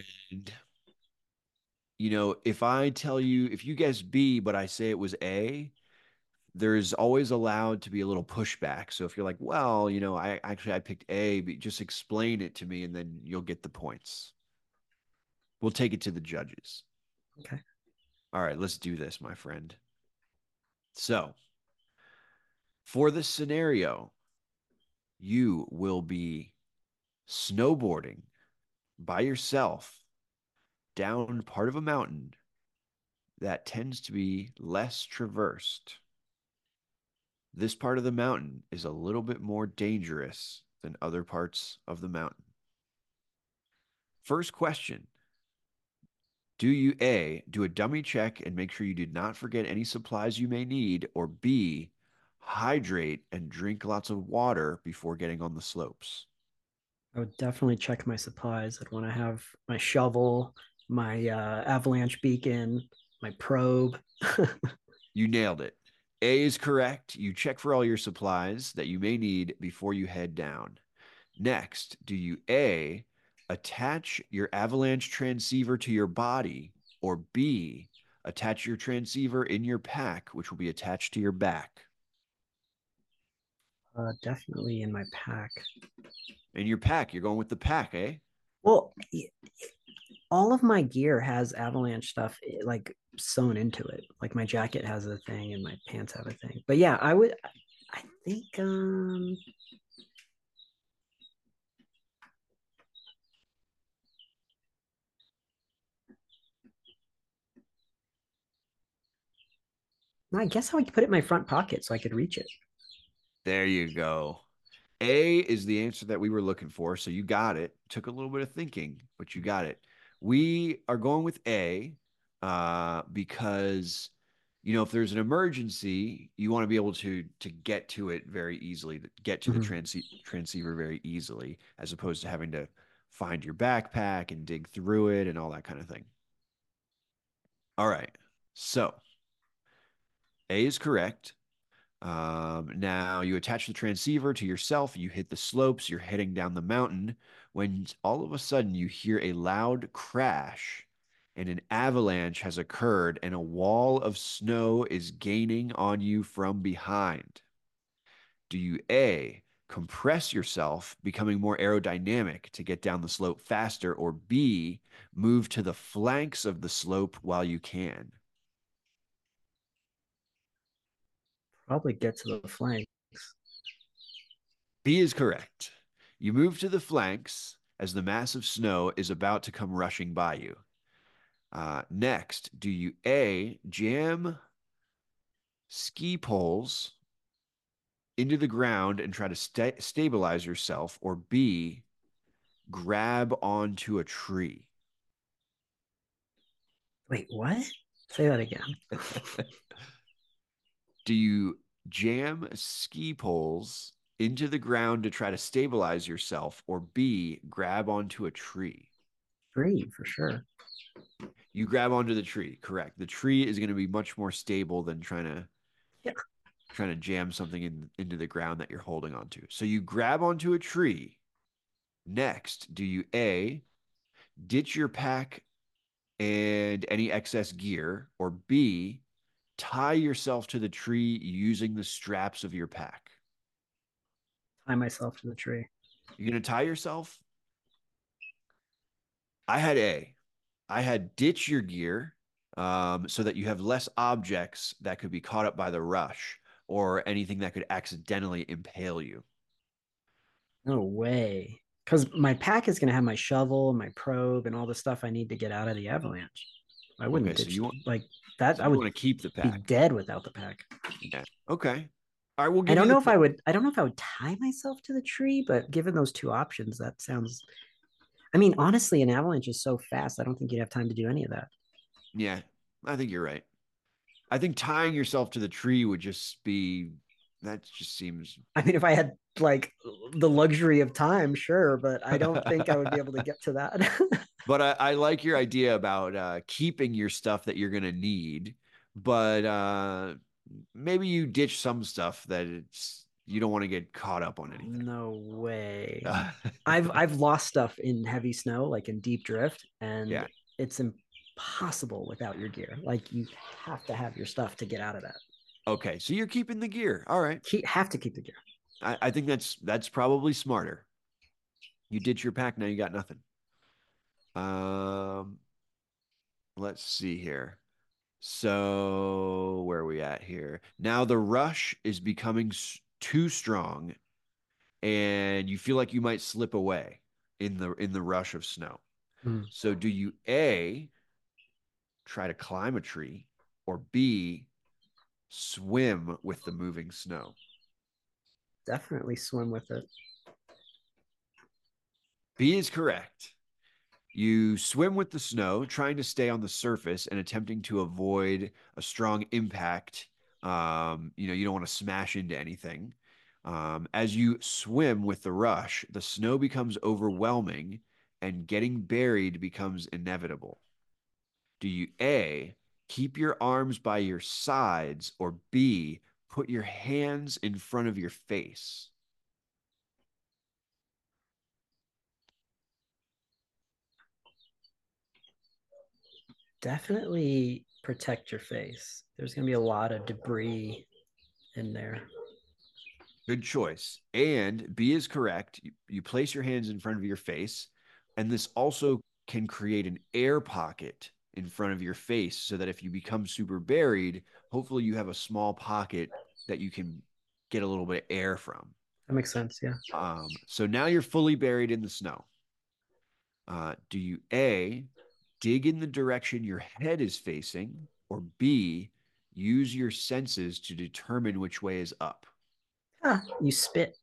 you know, if I tell you, if you guess B, but I say it was A, there's always allowed to be a little pushback. So if you're like, well, you know, I actually I picked A, but just explain it to me and then you'll get the points. We'll take it to the judges. Okay. All right, let's do this, my friend. So, for this scenario, you will be snowboarding by yourself down part of a mountain that tends to be less traversed. This part of the mountain is a little bit more dangerous than other parts of the mountain. First question. Do you A, do a dummy check and make sure you did not forget any supplies you may need, or B, hydrate and drink lots of water before getting on the slopes? I would definitely check my supplies. I'd want to have my shovel, my uh, avalanche beacon, my probe. You nailed it. A is correct. You check for all your supplies that you may need before you head down. Next, do you A, attach your avalanche transceiver to your body, or B, attach your transceiver in your pack, which will be attached to your back? Uh, definitely in my pack. In your pack, you're going with the pack, eh? Well, all of my gear has avalanche stuff like sewn into it. Like my jacket has a thing and my pants have a thing. But yeah, I would, I think, um, I guess I would put it in my front pocket so I could reach it. There you go. A is the answer that we were looking for. So you got it. Took a little bit of thinking, but you got it. We are going with A uh, because, you know, if there's an emergency, you want to be able to to get to it very easily, get to the Mhm. trans transceiver very easily, as opposed to having to find your backpack and dig through it and all that kind of thing. All right. So A is correct. Um, now you attach the transceiver to yourself, you hit the slopes, you're heading down the mountain, when all of a sudden you hear a loud crash and an avalanche has occurred and a wall of snow is gaining on you from behind. Do you A, compress yourself, becoming more aerodynamic to get down the slope faster, or B, move to the flanks of the slope while you can? Probably get to the flanks. B is correct. You move to the flanks as the mass of snow is about to come rushing by you. Uh, next, do you A, jam ski poles into the ground and try to sta stabilize yourself, or B, grab onto a tree? Wait, what? Say that again. Do you jam ski poles into the ground to try to stabilize yourself, or B, grab onto a tree? Tree for sure. You grab onto the tree, correct. The tree is going to be much more stable than trying to Yeah. trying to jam something in, into the ground that you're holding onto. So you grab onto a tree. Next, do you A, ditch your pack and any excess gear, or B, tie yourself to the tree using the straps of your pack? Tie myself to the tree. You're going to tie yourself? I had A. I had ditch your gear um, so that you have less objects that could be caught up by the rush. or anything that could accidentally impale you. No way. Because my pack is going to have my shovel, my probe, and all the stuff I need to get out of the avalanche. I wouldn't Okay, so ditch you want- like that. So I you would want to keep the be pack. dead without the pack. Yeah. Okay. All right. We'll give I don't you the know if pa- I would. I don't know if I would tie myself to the tree, but given those two options, that sounds. I mean, honestly, an avalanche is so fast. I don't think you'd have time to do any of that. Yeah, I think you're right. I think tying yourself to the tree would just be, that just seems. I mean, if I had like the luxury of time, sure, but I don't think I would be able to get to that. But I, I like your idea about uh, keeping your stuff that you're going to need, but uh, maybe you ditch some stuff that it's you don't want to get caught up on anything. No way. I've I've lost stuff in heavy snow, like in deep drift, and Yeah. it's impossible without your gear. Like you have to have your stuff to get out of that. Okay, so you're keeping the gear. All right. Keep, have to keep the gear. I, I think that's that's probably smarter. You ditch your pack, now you got nothing. Um, let's see here. So where are we at here? Now the rush is becoming s- too strong, and you feel like you might slip away in the in the rush of snow. Hmm. So do you A, try to climb a tree, or B, swim with the moving snow? Definitely swim with it. B is correct. You swim with the snow, trying to stay on the surface and attempting to avoid a strong impact. Um, you know, you don't want to smash into anything. Um, as you swim with the rush, the snow becomes overwhelming and getting buried becomes inevitable. Do you A, keep your arms by your sides, or B, put your hands in front of your face? Definitely protect your face. There's going to be a lot of debris in there. Good choice. And B is correct. You, you place your hands in front of your face, and this also can create an air pocket in front of your face so that if you become super buried, hopefully you have a small pocket that you can get a little bit of air from. That makes sense. Yeah. Um, so now you're fully buried in the snow. Uh, do you A, dig in the direction your head is facing, or B, use your senses to determine which way is up? Ah, you spit.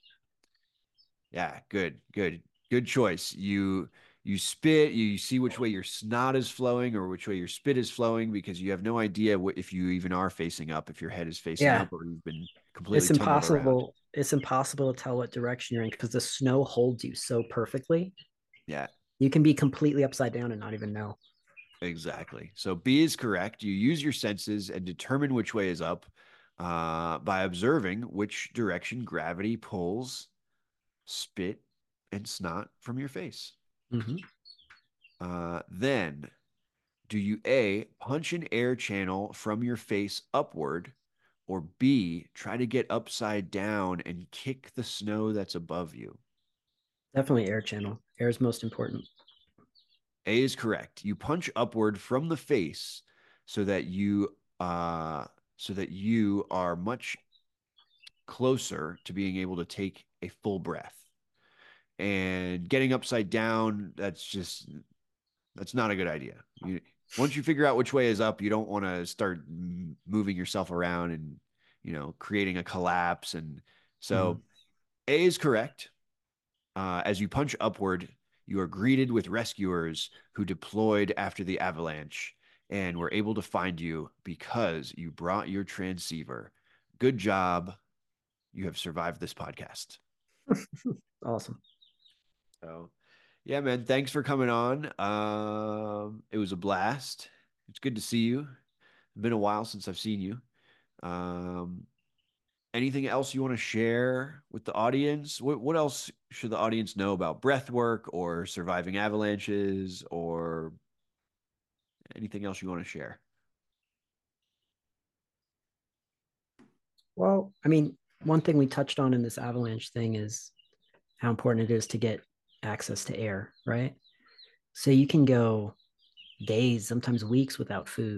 Yeah, good, good, good choice. You you spit, you see which way your snot is flowing or which way your spit is flowing because you have no idea what if you even are facing up, if your head is facing Yeah. up or you've been completely It's tumbled around. impossible. It's impossible to tell what direction you're in because the snow holds you so perfectly. Yeah, You can be completely upside down and not even know. exactly. So B is correct. You use your senses and determine which way is up uh, by observing which direction gravity pulls spit and snot from your face. Mhm. Uh, then, do you A, punch an air channel from your face upward, or B, try to get upside down and kick the snow that's above you? Definitely air channel. Air is most important. A is correct. You punch upward from the face so that you uh so that you are much closer to being able to take a full breath. And getting upside down, that's just that's not a good idea. You, once you figure out which way is up, you don't want to start m- moving yourself around and you know creating a collapse. And so, Mhm. A is correct. Uh, as you punch upward, you are greeted with rescuers who deployed after the avalanche and were able to find you because you brought your transceiver. Good job. You have survived this podcast. Awesome. So, yeah, man, thanks for coming on. Um, it was a blast. It's good to see you. It's been a while since I've seen you. Um, anything else you want to share with the audience? What what else should the audience know about breath work or surviving avalanches or anything else you want to share? Well, I mean, one thing we touched on in this avalanche thing is how important it is to get access to air, right? So you can go days, sometimes weeks without food.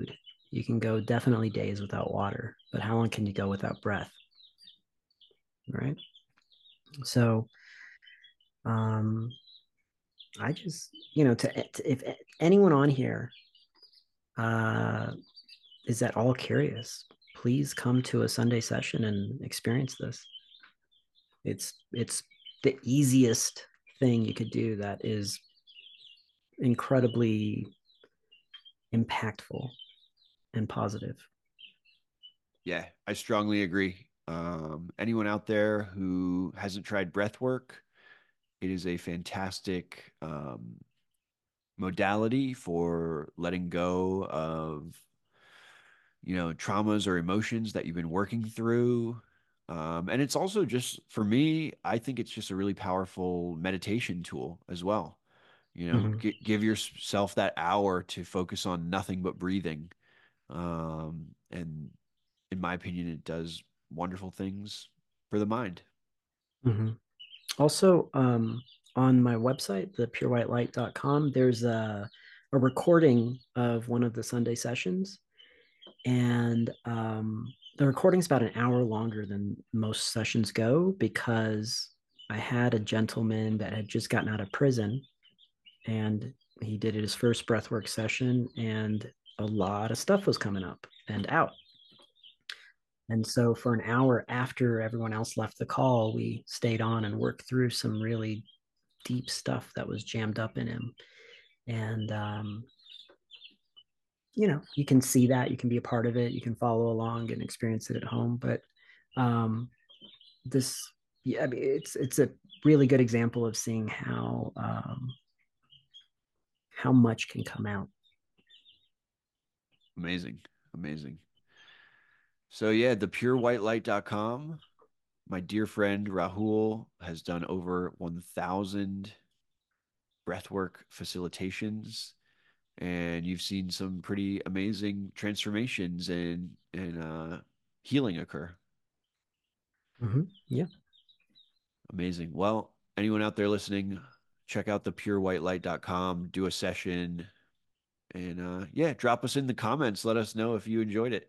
You can go definitely days without water, but how long can you go without breath? Right? So, um, I just, you know, to, to if anyone on here uh, is at all curious, please come to a Sunday session and experience this. It's it's the easiest thing you could do that is incredibly impactful and positive. Yeah, I strongly agree. Um, anyone out there who hasn't tried breath work, it is a fantastic um, modality for letting go of, you know, traumas or emotions that you've been working through. Um, and it's also just, for me, I think it's just a really powerful meditation tool as well. You know, Mhm. g- give yourself that hour to focus on nothing but breathing. Um, and in my opinion, it does wonderful things for the mind. Mhm. Also, um, on my website, the pure white light dot com, there's a, a recording of one of the Sunday sessions. And um, the recording's about an hour longer than most sessions go because I had a gentleman that had just gotten out of prison and he did his first breathwork session and a lot of stuff was coming up and out. And so for an hour after everyone else left the call, we stayed on and worked through some really deep stuff that was jammed up in him. And, um, you know, you can see that, you can be a part of it, you can follow along and experience it at home. But um, this, yeah, I mean, it's it's a really good example of seeing how um, how much can come out. Amazing. Amazing. So yeah, the pure white light dot com. My dear friend Rahul has done over one thousand breathwork facilitations, and you've seen some pretty amazing transformations and and uh, healing occur. Mm-hmm. Yeah. Amazing. Well, anyone out there listening, check out the pure white light dot com, do a session, and uh, yeah, drop us in the comments. Let us know if you enjoyed it.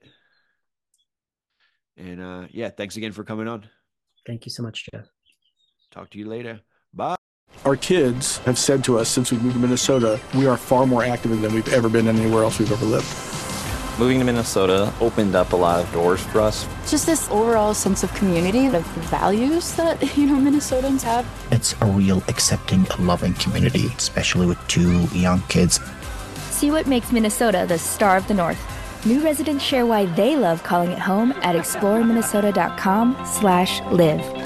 And uh, yeah, thanks again for coming on. Thank you so much, Jeff. Talk to you later. Bye. Our kids have said to us since we moved to Minnesota, we are far more active than we've ever been anywhere else we've ever lived. Moving to Minnesota opened up a lot of doors for us. Just this overall sense of community, of values that, you know, Minnesotans have. It's a real accepting, loving community, especially with two young kids. See what makes Minnesota the star of the North. New residents share why they love calling it home at explore minnesota dot com slash live.